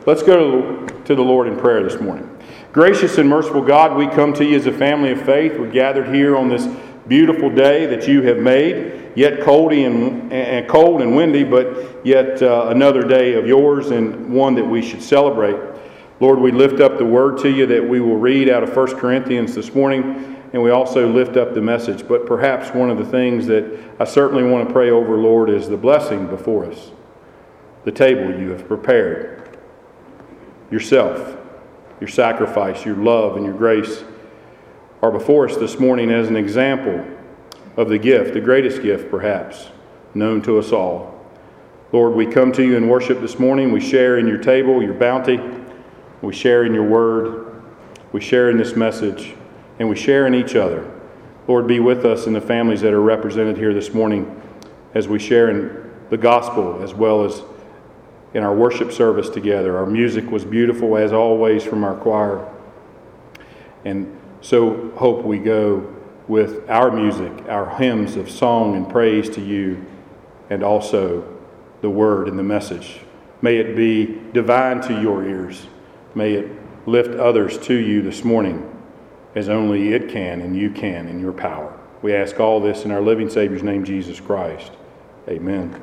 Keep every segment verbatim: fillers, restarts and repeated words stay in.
let's go to the Lord in prayer this morning. Gracious and merciful God, we come to you as a family of faith. We're gathered here on this beautiful day that you have made, yet coldy and, and cold and windy, but yet uh, another day of yours and one that we should celebrate. Lord, we lift up the word to you that we will read out of First Corinthians this morning, and we also lift up the message. But perhaps one of the things that I certainly want to pray over, Lord, is the blessing before us, the table you have prepared, yourself, your sacrifice, your love, and your grace are before us this morning as an example of the gift, the greatest gift perhaps, known to us all. Lord, we come to you in worship this morning. We share in your table, your bounty. We share in your word. We share in this message. And we share in each other. Lord, be with us and the families that are represented here this morning as we share in the gospel as well as in our worship service together. Our music was beautiful as always from our choir. And so hope we go with our music, our hymns of song and praise to you, and also the word and the message. May it be divine to your ears. May it lift others to you this morning as only it can and you can in your power. We ask all this in our living Savior's name, Jesus Christ. Amen.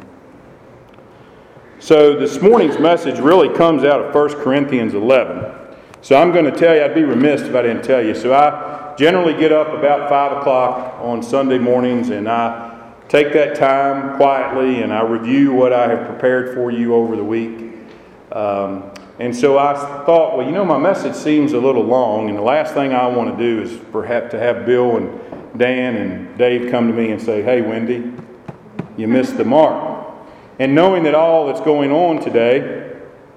So this morning's message really comes out of First Corinthians eleven. So I'm going to tell you, I'd be remiss if I didn't tell you. So I generally get up about five o'clock on Sunday mornings, and I take that time quietly and I review what I have prepared for you over the week. Um, and so I thought, well, you know, my message seems a little long, and the last thing I want to do is perhaps to have Bill and Dan and Dave come to me and say, hey, Wendy, you missed the mark. And knowing that all that's going on today,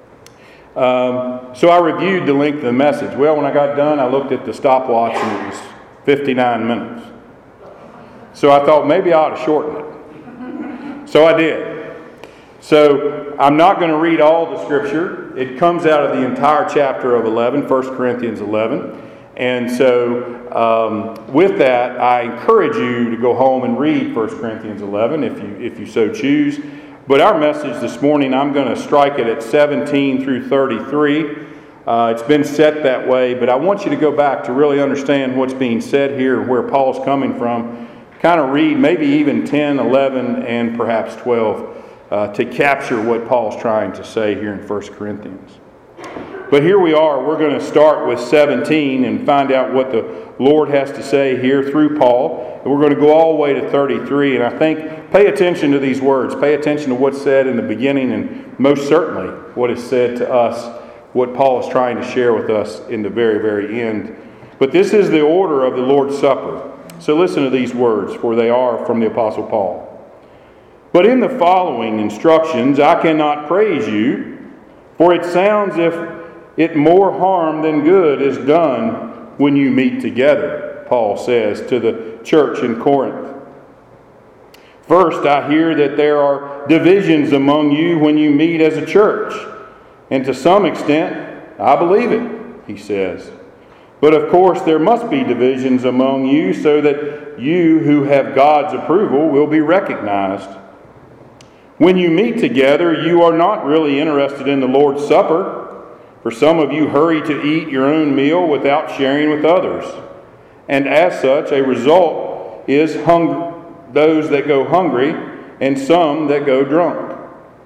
um, so I reviewed the length of the message. Well, when I got done, I looked at the stopwatch and it was fifty-nine minutes. So I thought maybe I ought to shorten it. So I did. So I'm not going to read all the scripture. It comes out of the entire chapter of eleven, First Corinthians eleven. And so um, with that, I encourage you to go home and read First Corinthians eleven if you if you so choose. But our message this morning, I'm going to strike it at seventeen through thirty-three. Uh, it's been set that way, but I want you to go back to really understand what's being said here, where Paul's coming from. Kind of read maybe even ten, eleven, and perhaps twelve uh, to capture what Paul's trying to say here in First Corinthians. But here we are. We're going to start with seventeen and find out what the Lord has to say here through Paul. And we're going to go all the way to thirty-three. And I think pay attention to these words. Pay attention to what's said in the beginning and most certainly what is said to us, what Paul is trying to share with us in the very, very end. But this is the order of the Lord's Supper. So listen to these words, for they are from the Apostle Paul. But in the following instructions I cannot praise you, for it sounds if it more harm than good is done when you meet together, Paul says to the church in Corinth. First, I hear that there are divisions among you when you meet as a church. And to some extent, I believe it, he says. But of course, there must be divisions among you so that you who have God's approval will be recognized. When you meet together, you are not really interested in the Lord's Supper. For some of you hurry to eat your own meal without sharing with others. And as such, a result is hung- those that go hungry and some that go drunk.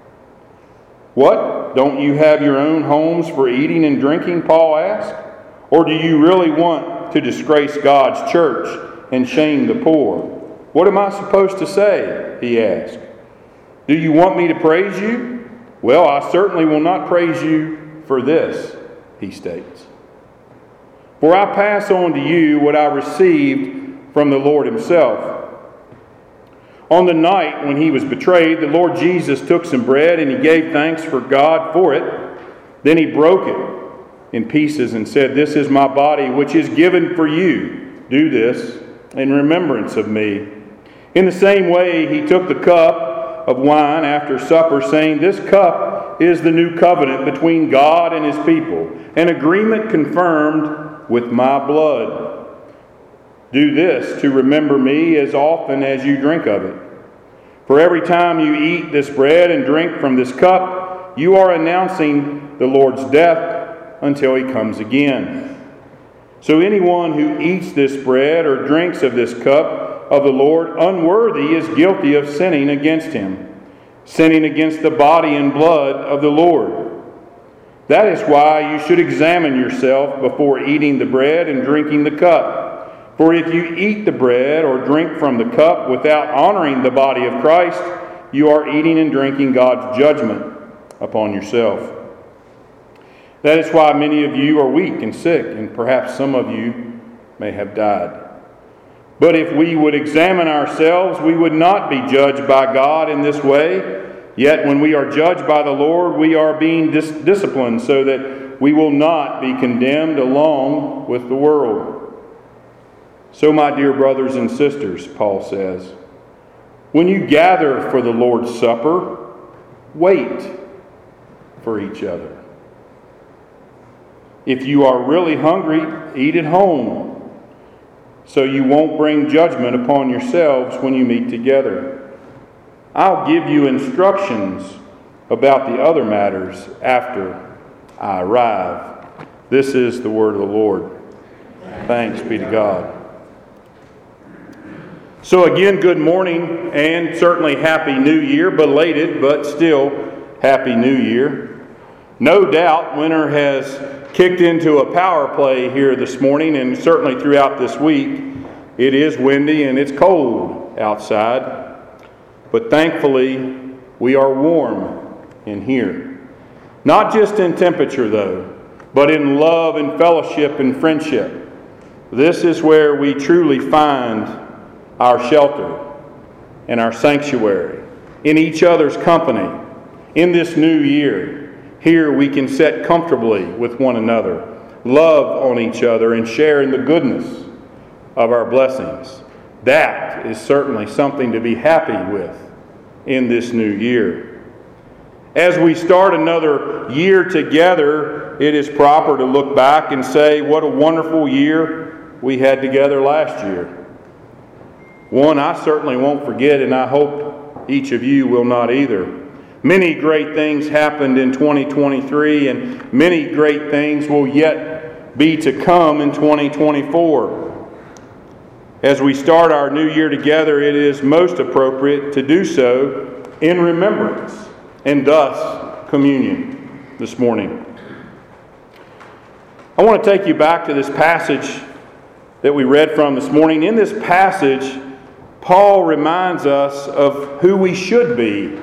What? Don't you have your own homes for eating and drinking, Paul asked? Or do you really want to disgrace God's church and shame the poor? What am I supposed to say? He asked. Do you want me to praise you? Well, I certainly will not praise you for this, he states. For I pass on to you what I received from the Lord himself. On the night when he was betrayed, the Lord Jesus took some bread and he gave thanks for God for it. Then he broke it in pieces and said, "This is my body, which is given for you. Do this in remembrance of me." In the same way, he took the cup of wine after supper, saying, "This cup is the new covenant between God and his people, an agreement confirmed with my blood. Do this to remember me as often as you drink of it. For every time you eat this bread and drink from this cup, you are announcing the Lord's death until he comes again. So anyone who eats this bread or drinks of this cup of the Lord unworthy is guilty of sinning against him, sinning against the body and blood of the Lord. That is why you should examine yourself before eating the bread and drinking the cup. For if you eat the bread or drink from the cup without honoring the body of Christ, you are eating and drinking God's judgment upon yourself. That is why many of you are weak and sick, and perhaps some of you may have died. But if we would examine ourselves, we would not be judged by God in this way. Yet when we are judged by the Lord, we are being dis- disciplined so that we will not be condemned along with the world. So, my dear brothers and sisters, Paul says, when you gather for the Lord's Supper, wait for each other. If you are really hungry, eat at home, so you won't bring judgment upon yourselves when you meet together. I'll give you instructions about the other matters after I arrive. This is the word of the Lord. Thanks be to God. So again, good morning and certainly Happy New Year, belated but still Happy New Year. No doubt winter has kicked into a power play here this morning and certainly throughout this week. It is windy and it's cold outside, but thankfully we are warm in here. Not just in temperature though, but in love and fellowship and friendship. This is where we truly find our shelter and our sanctuary, in each other's company. In this new year, here we can sit comfortably with one another, love on each other, and share in the goodness of our blessings. That is certainly something to be happy with in this new year. As we start another year together, it is proper to look back and say what a wonderful year we had together last year. One I certainly won't forget, and I hope each of you will not either. Many great things happened in twenty twenty-three, and many great things will yet be to come in twenty twenty-four. As we start our new year together, it is most appropriate to do so in remembrance and thus communion this morning. I want to take you back to this passage that we read from this morning. In this passage, Paul reminds us of who we should be.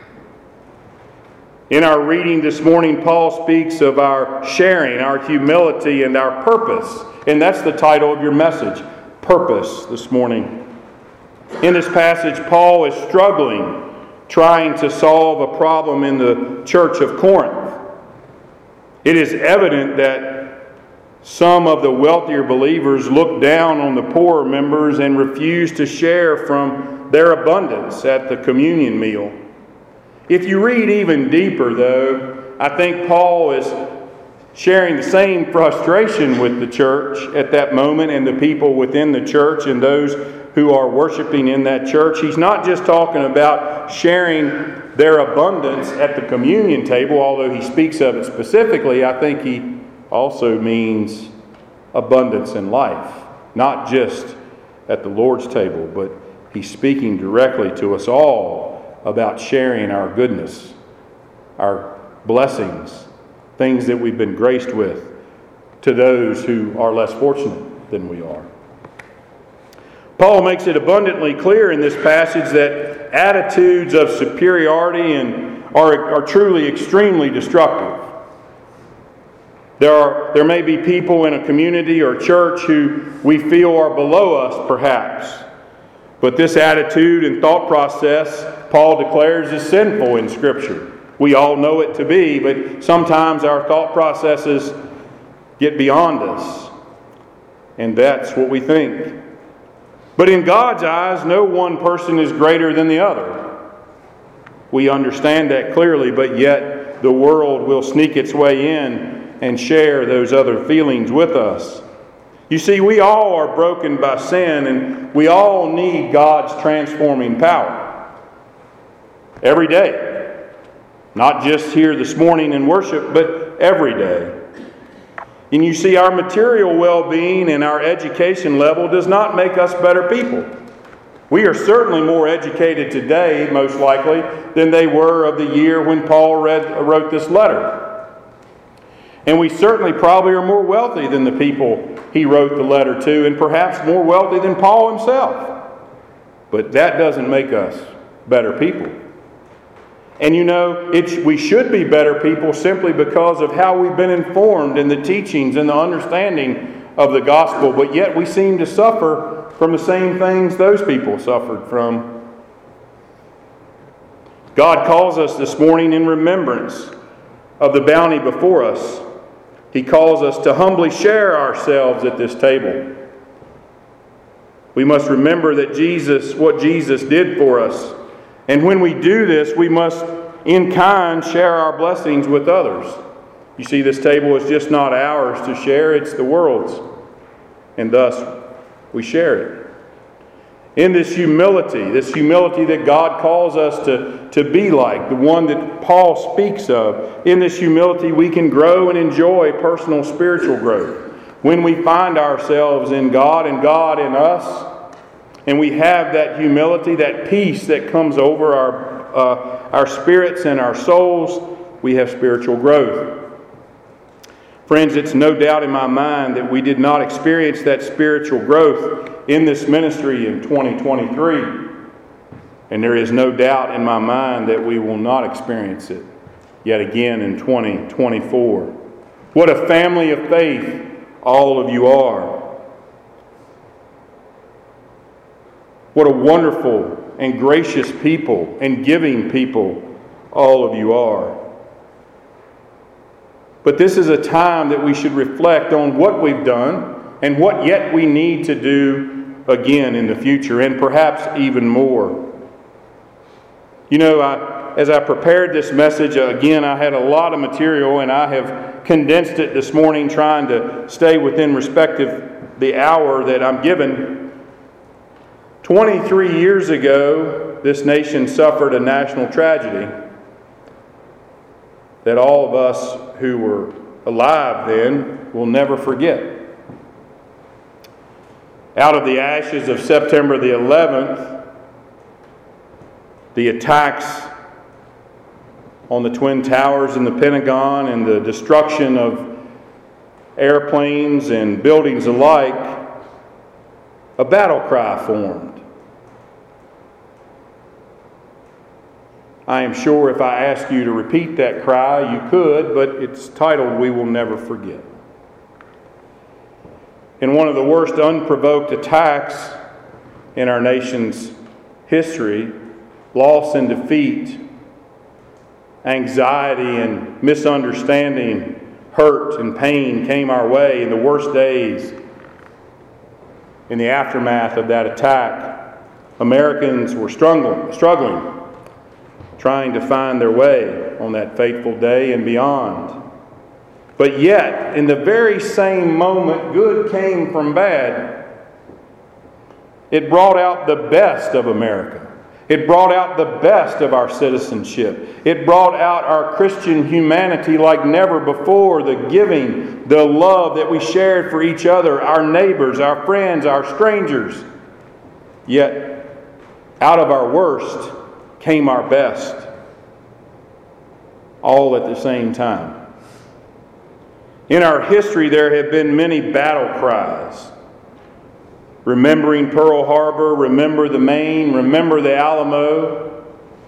In our reading this morning, Paul speaks of our sharing, our humility, and our purpose. And that's the title of your message, Purpose, this morning. In this passage, Paul is struggling, trying to solve a problem in the church of Corinth. It is evident that some of the wealthier believers look down on the poorer members and refuse to share from their abundance at the communion meal. If you read even deeper, though, I think Paul is sharing the same frustration with the church at that moment and the people within the church and those who are worshiping in that church. He's not just talking about sharing their abundance at the communion table, although he speaks of it specifically. I think he also means abundance in life, not just at the Lord's table, but he's speaking directly to us all about sharing our goodness, our blessings, things that we've been graced with, to those who are less fortunate than we are. Paul makes it abundantly clear in this passage that attitudes of superiority and are, are truly extremely destructive. There are there may be people in a community or church who we feel are below us, perhaps. But this attitude and thought process, Paul declares, is sinful in Scripture. We all know it to be, but sometimes our thought processes get beyond us. And that's what we think. But in God's eyes, no one person is greater than the other. We understand that clearly, but yet the world will sneak its way in and share those other feelings with us. You see, we all are broken by sin, and we all need God's transforming power. Every day. Not just here this morning in worship, but every day. And you see, our material well-being and our education level does not make us better people. We are certainly more educated today, most likely, than they were of the year when Paul read, wrote this letter. And we certainly probably are more wealthy than the people he wrote the letter to, and perhaps more wealthy than Paul himself. But that doesn't make us better people. And you know, it, we should be better people simply because of how we've been informed in the teachings and the understanding of the gospel, but yet we seem to suffer from the same things those people suffered from. God calls us this morning in remembrance of the bounty before us. He calls us to humbly share ourselves at this table. We must remember that Jesus, what Jesus did for us. And when we do this, we must, in kind, share our blessings with others. You see, this table is just not ours to share, it's the world's. And thus, we share it. In this humility, this humility that God calls us to, to be like, the one that Paul speaks of, in this humility we can grow and enjoy personal spiritual growth. When we find ourselves in God and God in us, and we have that humility, that peace that comes over our, uh, our spirits and our souls, we have spiritual growth. Friends, it's no doubt in my mind that we did not experience that spiritual growth in this ministry in twenty twenty-three. And there is no doubt in my mind that we will not experience it yet again in twenty twenty-four. What a family of faith all of you are. What a wonderful and gracious people and giving people all of you are. But this is a time that we should reflect on what we've done and what yet we need to do again in the future, and perhaps even more. You know, I, as I prepared this message, again, I had a lot of material, and I have condensed it this morning, trying to stay within respective the hour that I'm given. twenty-three years ago, this nation suffered a national tragedy that all of us who were alive then will never forget. Out of the ashes of September the eleventh, the attacks on the Twin Towers and the Pentagon and the destruction of airplanes and buildings alike, a battle cry formed. I am sure if I ask you to repeat that cry, you could, but it's titled, "We Will Never Forget." In one of the worst unprovoked attacks in our nation's history, loss and defeat, anxiety and misunderstanding, hurt and pain came our way in the worst days. In the aftermath of that attack, Americans were struggling, struggling, trying to find their way on that fateful day and beyond. But yet, in the very same moment good came from bad, it brought out the best of America. It brought out the best of our citizenship. It brought out our Christian humanity like never before, the giving, the love that we shared for each other, our neighbors, our friends, our strangers. Yet, out of our worst came our best, all at the same time. In our history, there have been many battle cries. Remembering Pearl Harbor, remember the Maine, remember the Alamo.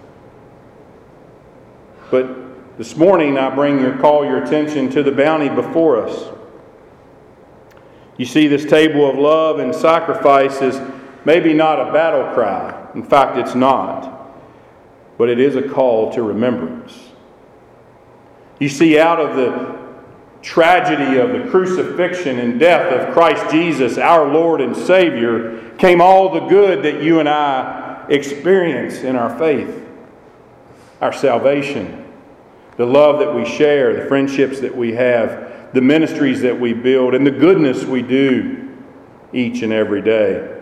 But this morning, I bring your call your attention to the bounty before us. You see, this table of love and sacrifice is maybe not a battle cry. In fact, it's not. But it is a call to remembrance. You see, out of the tragedy of the crucifixion and death of Christ Jesus, our Lord and Savior, came all the good that you and I experience in our faith, our salvation, the love that we share, the friendships that we have, the ministries that we build, and the goodness we do each and every day.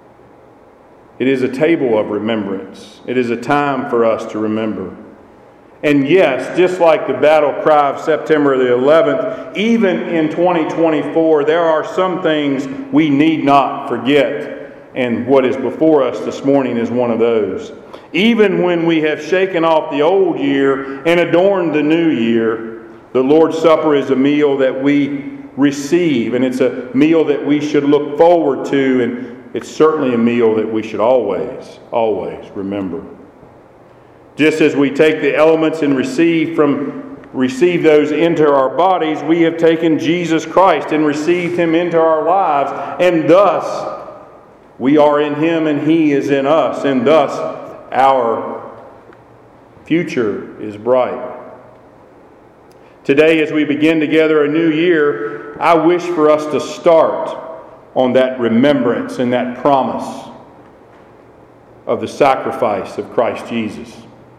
It is a table of remembrance. It is a time for us to remember. And yes, just like the battle cry of September the eleventh, even in twenty twenty-four, there are some things we need not forget. And what is before us this morning is one of those. Even when we have shaken off the old year and adorned the new year, the Lord's Supper is a meal that we receive, and it's a meal that we should look forward to, and it's certainly a meal that we should always, always remember. Just as we take the elements and receive from receive those into our bodies, we have taken Jesus Christ and received Him into our lives, and thus we are in Him and He is in us, and thus our future is bright. Today, as we begin together a new year, I wish for us to start on that remembrance and that promise of the sacrifice of Christ Jesus.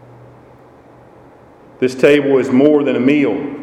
This table is more than a meal.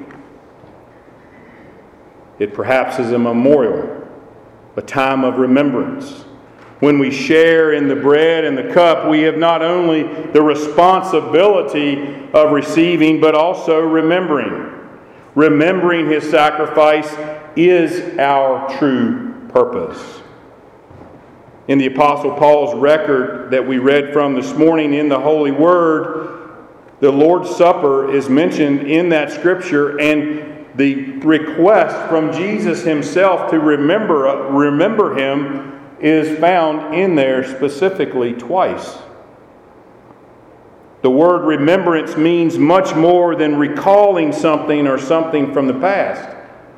It perhaps is a memorial, a time of remembrance. When we share in the bread and the cup, we have not only the responsibility of receiving, but also remembering. Remembering His sacrifice is our true purpose. In the Apostle Paul's record that we read from this morning in the Holy Word, the Lord's Supper is mentioned in that Scripture, and the request from Jesus Himself to remember, remember Him is found in there specifically twice. The word remembrance means much more than recalling something or something from the past.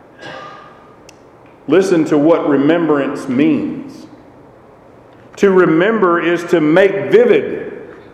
Listen to what remembrance means. To remember is to make vivid.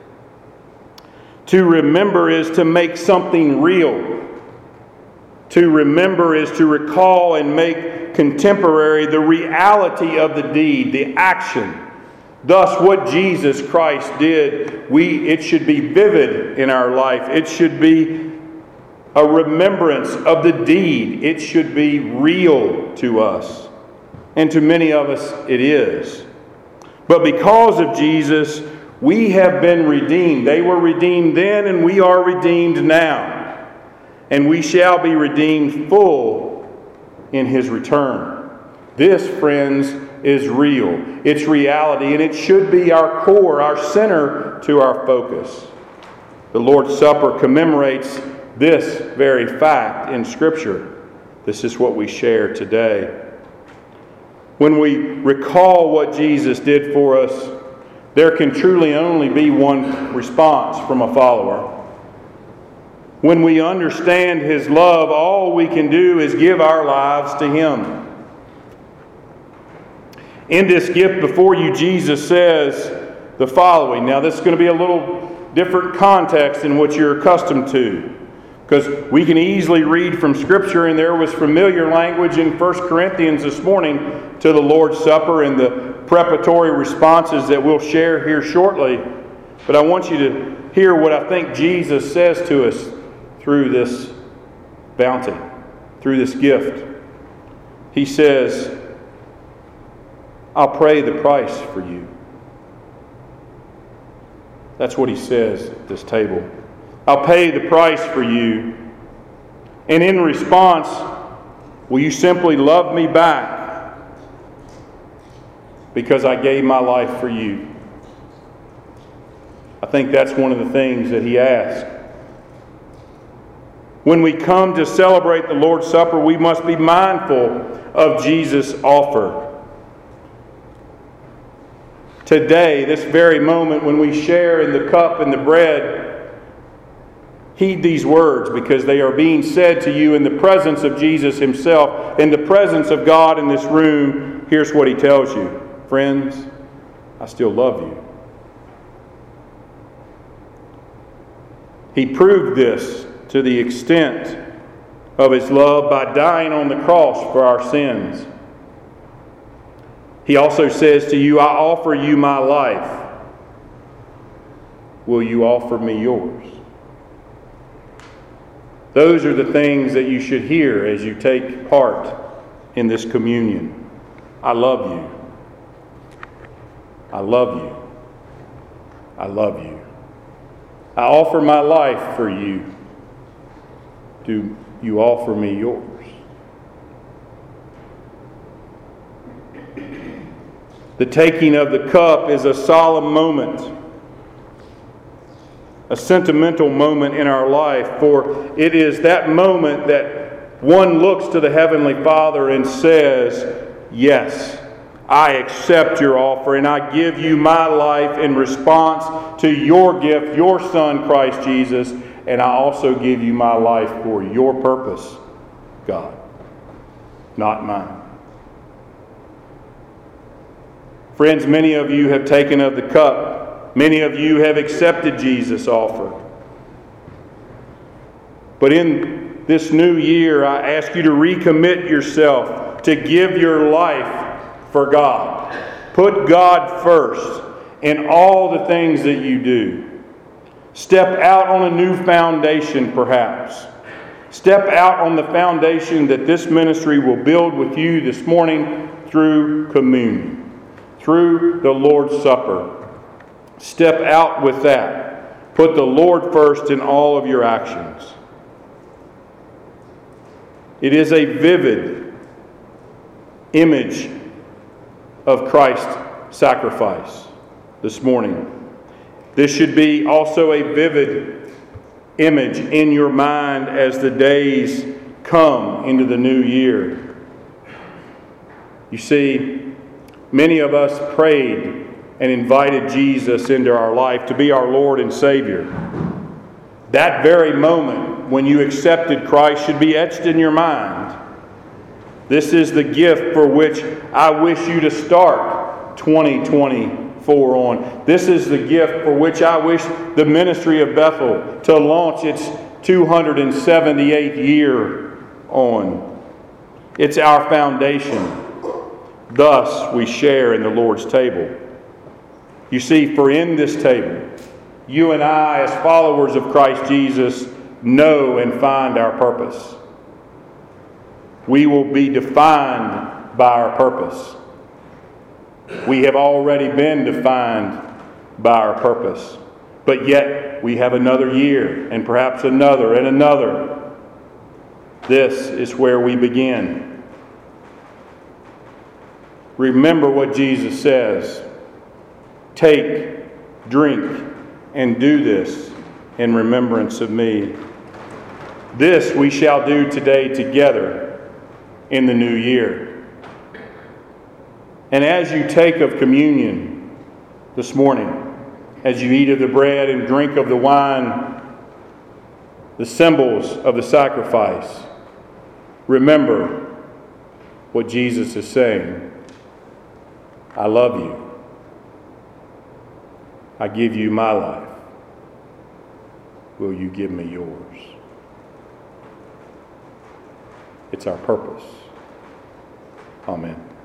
To remember is to make something real. To remember is to recall and make contemporary the reality of the deed, the action. Thus, what Jesus Christ did, we it should be vivid in our life. It should be a remembrance of the deed. It should be real to us. And to many of us, it is. But because of Jesus, we have been redeemed. They were redeemed then, and we are redeemed now. And we shall be redeemed full in His return. This, friends, is real. It's reality, and it should be our core, our center to our focus. The Lord's Supper commemorates this very fact in Scripture. This is what we share today. When we recall what Jesus did for us, there can truly only be one response from a follower. When we understand His love, all we can do is give our lives to Him. In this gift before you, Jesus says the following. Now, this is going to be a little different context than what you're accustomed to, because we can easily read from Scripture, and there was familiar language in First Corinthians this morning to the Lord's Supper and the preparatory responses that we'll share here shortly. But I want you to hear what I think Jesus says to us through this bounty, through this gift. He says, I'll pay the price for you. That's what He says at this table. I'll pay the price for you. And in response, will you simply love me back? Because I gave my life for you. I think that's one of the things that He asked. When we come to celebrate the Lord's Supper, we must be mindful of Jesus' offer. Today, this very moment when we share in the cup and the bread, heed these words, because they are being said to you in the presence of Jesus Himself, in the presence of God in this room. Here's what He tells you. Friends, I still love you. He proved this to the extent of His love by dying on the cross for our sins. He also says to you, I offer you my life. Will you offer me yours? Those are the things that you should hear as you take part in this communion. I love you. I love you. I love you. I offer my life for you. do you offer me yours? The taking of the cup is a solemn moment, a sentimental moment in our life, for it is that moment that one looks to the Heavenly Father and says, yes, I accept your offer and I give you my life in response to your gift, your Son, Christ Jesus, and I also give you my life for your purpose, God, not mine. Friends, many of you have taken of the cup. Many of you have accepted Jesus' offer. But in this new year, I ask you to recommit yourself to give your life for God. Put God first in all the things that you do. Step out on a new foundation, perhaps. Step out on the foundation that this ministry will build with you this morning through communion, through the Lord's Supper. Step out with that. Put the Lord first in all of your actions. It is a vivid image of Christ's sacrifice this morning. This should be also a vivid image in your mind as the days come into the new year. You see, many of us prayed and invited Jesus into our life to be our Lord and Savior. That very moment when you accepted Christ should be etched in your mind. This is the gift for which I wish you to start twenty twenty-four on. This is the gift for which I wish the ministry of Bethel to launch its two hundred seventy-eighth year on. It's our foundation. Thus we share in the Lord's table. You see, for in this table, you and I, as followers of Christ Jesus, know and find our purpose. We will be defined by our purpose. We have already been defined by our purpose. But yet, we have another year, and perhaps another, and another. This is where we begin. Remember what Jesus says. Take, drink, and do this in remembrance of me. This we shall do today together in the new year. And as you take of communion this morning, as you eat of the bread and drink of the wine, the symbols of the sacrifice, remember what Jesus is saying. I love you. I give you my life. Will you give me yours? It's our purpose. Amen.